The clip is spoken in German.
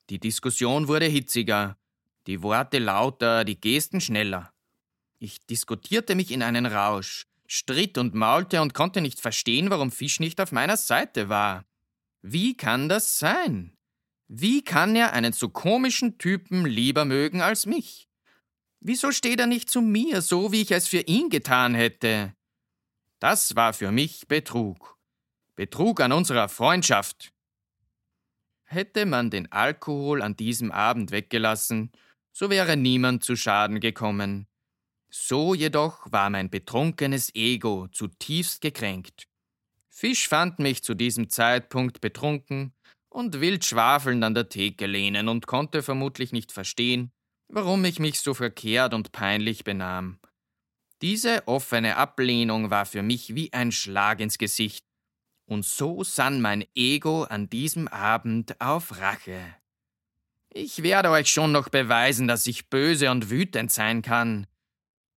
Die Diskussion wurde hitziger, die Worte lauter, die Gesten schneller. Ich diskutierte mich in einen Rausch, stritt und maulte und konnte nicht verstehen, warum Fisch nicht auf meiner Seite war. Wie kann das sein? Wie kann er einen so komischen Typen lieber mögen als mich? Wieso steht er nicht zu mir, so wie ich es für ihn getan hätte? Das war für mich Betrug. Betrug an unserer Freundschaft. Hätte man den Alkohol an diesem Abend weggelassen, so wäre niemand zu Schaden gekommen. So jedoch war mein betrunkenes Ego zutiefst gekränkt. Fisch fand mich zu diesem Zeitpunkt betrunken und wild schwafelnd an der Theke lehnen und konnte vermutlich nicht verstehen, warum ich mich so verkehrt und peinlich benahm. Diese offene Ablehnung war für mich wie ein Schlag ins Gesicht, und so sann mein Ego an diesem Abend auf Rache. Ich werde euch schon noch beweisen, dass ich böse und wütend sein kann.